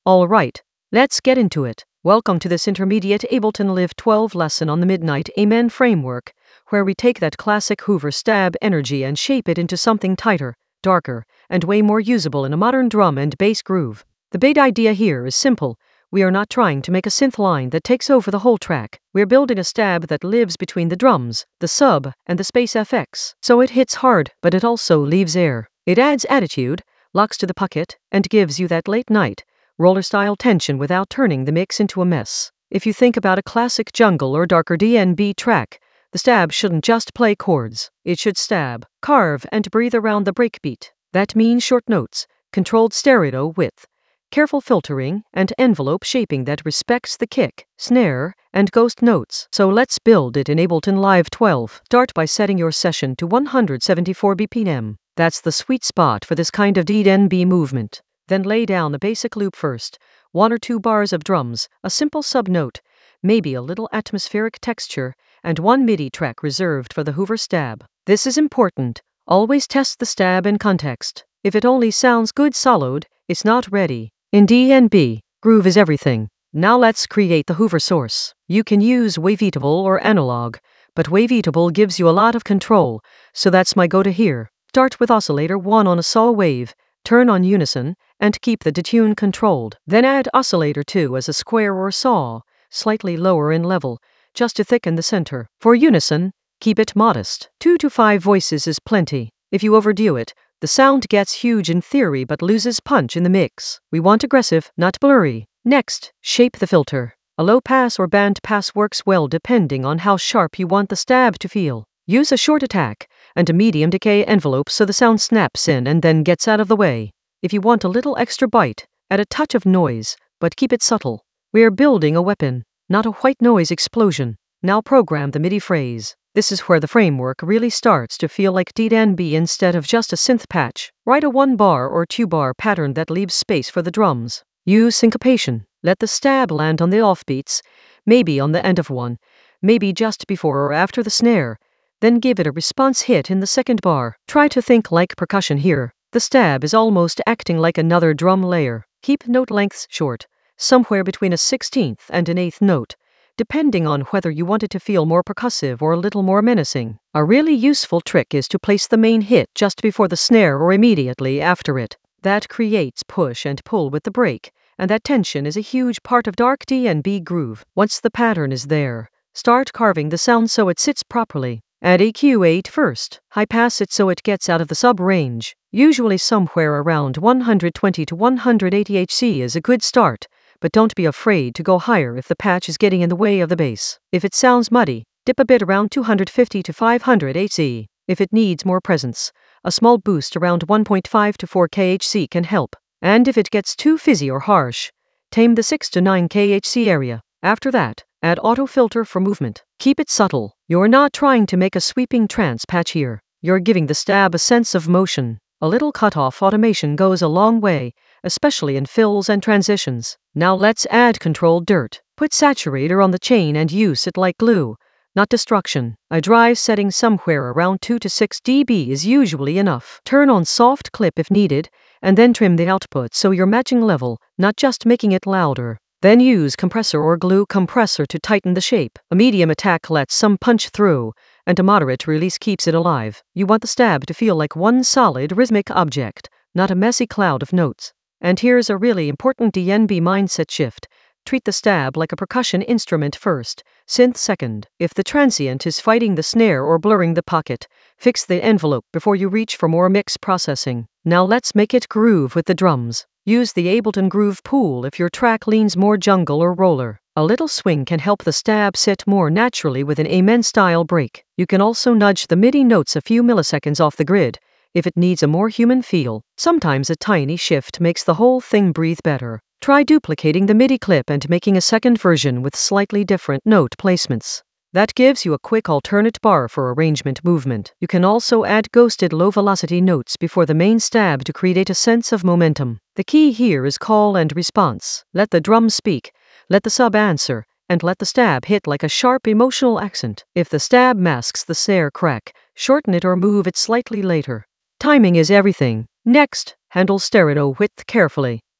Alright, let's get into it. Welcome to this intermediate Ableton Live 12 lesson on the Midnight Amen framework, where we take that classic Hoover stab energy and shape it into something tighter, darker, and way more usable in a modern drum and bass groove. The big idea here is simple. We are not trying to make a synth line that takes over the whole track. We're building a stab that lives between the drums, the sub, and the space FX. So it hits hard, but it also leaves air. It adds attitude, locks to the pocket, and gives you that late night, roller-style tension without turning the mix into a mess. If you think about a classic jungle or darker D&B track, the stab shouldn't just play chords. It should stab, carve, and breathe around the breakbeat. That means short notes, controlled stereo width, careful filtering, and envelope shaping that respects the kick, snare, and ghost notes. So let's build it in Ableton Live 12. Start by setting your session to 174 BPM. That's the sweet spot for this kind of D&B movement. Then lay down the basic loop first, 1 or 2 bars of drums, a simple sub-note, maybe a little atmospheric texture, and 1 MIDI track reserved for the Hoover stab. This is important. Always test the stab in context. If it only sounds good soloed, it's not ready. In D&B, groove is everything. Now let's create the Hoover source. You can use Wavetable or Analog, but Wavetable gives you a lot of control, so that's my go-to here. Start with oscillator 1 on a saw wave, turn on unison, and keep the detune controlled. Then add oscillator 2 as a square or saw, slightly lower in level, just to thicken the center. For unison, keep it modest. 2 to 5 voices is plenty. If you overdo it, the sound gets huge in theory but loses punch in the mix. We want aggressive, not blurry. Next, shape the filter. A low pass or band pass works well depending on how sharp you want the stab to feel. Use a short attack and a medium decay envelope so the sound snaps in and then gets out of the way. If you want a little extra bite, add a touch of noise, but keep it subtle. We're building a weapon, not a white noise explosion. Now program the MIDI phrase. This is where the framework really starts to feel like D&B instead of just a synth patch. Write a 1-bar or 2-bar pattern that leaves space for the drums. Use syncopation. Let the stab land on the offbeats, maybe on the end of one, maybe just before or after the snare. Then give it a response hit in the second bar. Try to think like percussion here. The stab is almost acting like another drum layer. Keep note lengths short, somewhere between a 16th and an 8th note, depending on whether you want it to feel more percussive or a little more menacing. A really useful trick is to place the main hit just before the snare or immediately after it. That creates push and pull with the break, and that tension is a huge part of dark D&B groove. Once the pattern is there, start carving the sound so it sits properly. Add EQ8 first. High pass it so it gets out of the sub-range. Usually somewhere around 120 to 180 Hz is a good start, but don't be afraid to go higher if the patch is getting in the way of the bass. If it sounds muddy, dip a bit around 250 to 500 Hz. If it needs more presence, a small boost around 1.5 to 4 kHz can help. And if it gets too fizzy or harsh, tame the 6 to 9 kHz area. After that, add auto filter for movement. Keep it subtle. You're not trying to make a sweeping trance patch here. You're giving the stab a sense of motion. A little cutoff automation goes a long way, especially in fills and transitions. Now let's add controlled dirt. Put saturator on the chain and use it like glue, not destruction. A dry setting somewhere around 2 to 6 dB is usually enough. Turn on soft clip if needed, and then trim the output so you're matching level, not just making it louder. Then use compressor or glue compressor to tighten the shape. A medium attack lets some punch through, and a moderate release keeps it alive. You want the stab to feel like one solid rhythmic object, not a messy cloud of notes. And here's a really important D&B mindset shift. Treat the stab like a percussion instrument first, synth second. If the transient is fighting the snare or blurring the pocket, fix the envelope before you reach for more mix processing. Now let's make it groove with the drums. Use the Ableton Groove Pool if your track leans more jungle or roller. A little swing can help the stab sit more naturally with an Amen-style break. You can also nudge the MIDI notes a few milliseconds off the grid if it needs a more human feel. Sometimes a tiny shift makes the whole thing breathe better. Try duplicating the MIDI clip and making a second version with slightly different note placements. That gives you a quick alternate bar for arrangement movement. You can also add ghosted low-velocity notes before the main stab to create a sense of momentum. The key here is call and response. Let the drum speak, let the sub answer, and let the stab hit like a sharp emotional accent. If the stab masks the snare crack, shorten it or move it slightly later. Timing is everything. Next, handle stereo width carefully.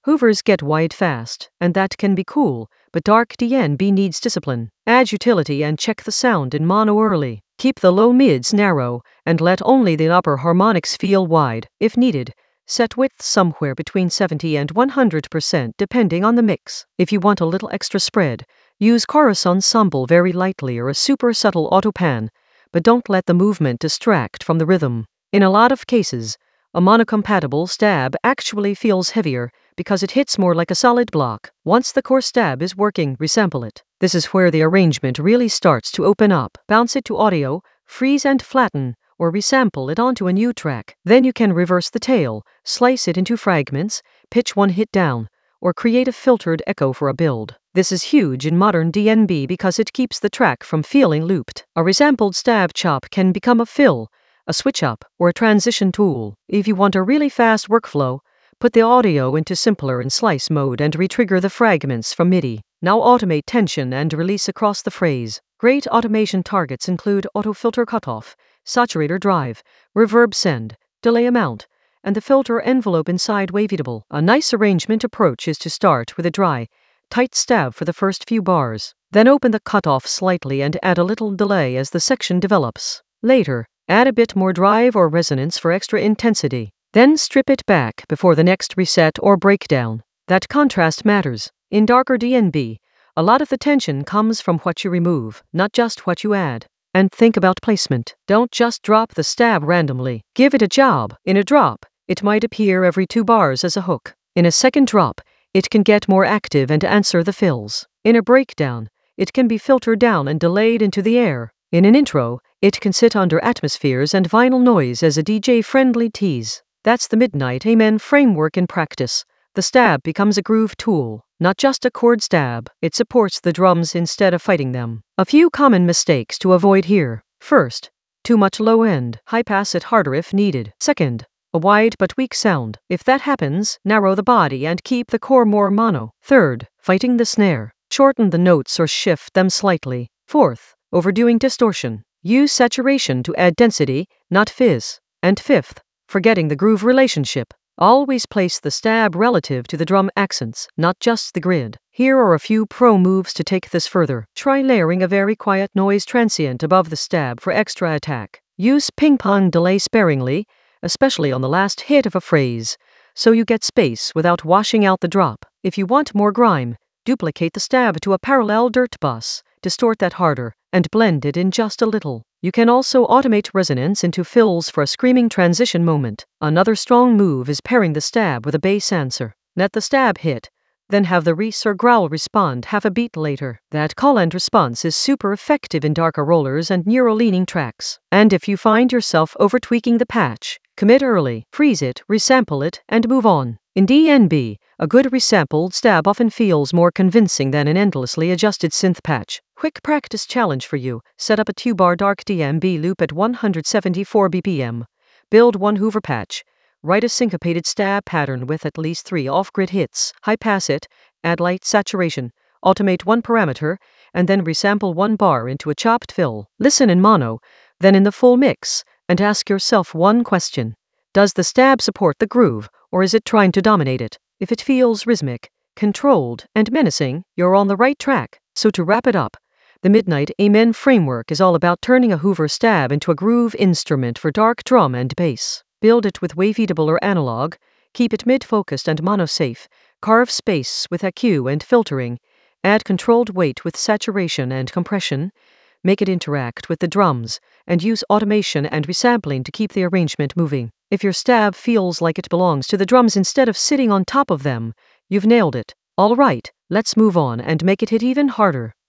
Hoovers get wide fast, and that can be cool, but Dark DNB needs discipline. Add utility and check the sound in mono early. Keep the low mids narrow, and let only the upper harmonics feel wide. If needed, set width somewhere between 70 and 100% depending on the mix. If you want a little extra spread, use chorus ensemble very lightly or a super subtle auto pan, but don't let the movement distract from the rhythm. In a lot of cases, a monocompatible stab actually feels heavier because it hits more like a solid block. Once the core stab is working, resample it. This is where the arrangement really starts to open up. Bounce it to audio, freeze and flatten, or resample it onto a new track. Then you can reverse the tail, slice it into fragments, pitch one hit down, or create a filtered echo for a build. This is huge in modern DNB because it keeps the track from feeling looped. A resampled stab chop can become a fill, a switch up, or a transition tool. If you want a really fast workflow, put the audio into simpler and slice mode and retrigger the fragments from MIDI. Now automate tension and release across the phrase. Great automation targets include auto filter cutoff, saturator drive, reverb send, delay amount, and the filter envelope inside Waveatable. A nice arrangement approach is to start with a dry, tight stab for the first few bars. Then open the cutoff slightly and add a little delay as the section develops. Later, add a bit more drive or resonance for extra intensity. Then strip it back before the next reset or breakdown. That contrast matters. In darker DNB, a lot of the tension comes from what you remove, not just what you add. And think about placement. Don't just drop the stab randomly. Give it a job. In a drop, it might appear every 2 bars as a hook. In a second drop, it can get more active and answer the fills. In a breakdown, it can be filtered down and delayed into the air. In an intro, it can sit under atmospheres and vinyl noise as a DJ-friendly tease. That's the Midnight Amen framework in practice. The stab becomes a groove tool, not just a chord stab. It supports the drums instead of fighting them. A few common mistakes to avoid here. First, too much low end. High pass it harder if needed. Second, a wide but weak sound. If that happens, narrow the body and keep the core more mono. Third, fighting the snare. Shorten the notes or shift them slightly. Fourth, overdoing distortion. Use saturation to add density, not fizz. And fifth, forgetting the groove relationship. Always place the stab relative to the drum accents, not just the grid. Here are a few pro moves to take this further. Try layering a very quiet noise transient above the stab for extra attack. Use ping-pong delay sparingly, especially on the last hit of a phrase, so you get space without washing out the drop. If you want more grime, duplicate the stab to a parallel dirt bus, distort that harder, and blend it in just a little. You can also automate resonance into fills for a screaming transition moment. Another strong move is pairing the stab with a bass answer. Let the stab hit, then have the res or growl respond half a beat later. That call and response is super effective in darker rollers and neuro-leaning tracks. And if you find yourself over-tweaking the patch, commit early, freeze it, resample it, and move on. In DNB, a good resampled stab often feels more convincing than an endlessly adjusted synth patch. Quick practice challenge for you. Set up a 2-bar dark DNB loop at 174 BPM. Build one Hoover patch. Write a syncopated stab pattern with at least 3 off-grid hits. High pass it, add light saturation, automate one parameter, and then resample 1 bar into a chopped fill. Listen in mono, then in the full mix, and ask yourself one question. Does the stab support the groove, or is it trying to dominate it? If it feels rhythmic, controlled, and menacing, you're on the right track. So to wrap it up, the Midnight Amen framework is all about turning a Hoover stab into a groove instrument for dark drum and bass. Build it with Waveatable or analog, keep it mid-focused and mono-safe, carve space with EQ and filtering, add controlled weight with saturation and compression, make it interact with the drums, and use automation and resampling to keep the arrangement moving. If your stab feels like it belongs to the drums instead of sitting on top of them, you've nailed it. All right, let's move on and make it hit even harder.